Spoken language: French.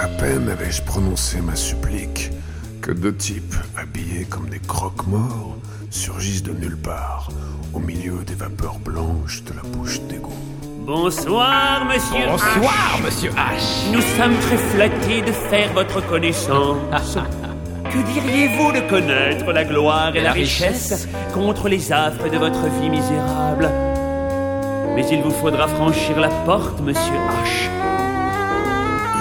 À peine avais-je prononcé ma supplique que deux types, habillés comme des croque-morts, surgissent de nulle part, au milieu des vapeurs blanches de la bouche d'égout. Bonsoir, monsieur Bonsoir, H. monsieur H. Nous sommes très flattés de faire votre connaissance. Que diriez-vous de connaître la gloire et la richesse contre les affres de votre vie misérable? Mais il vous faudra franchir la porte, monsieur H.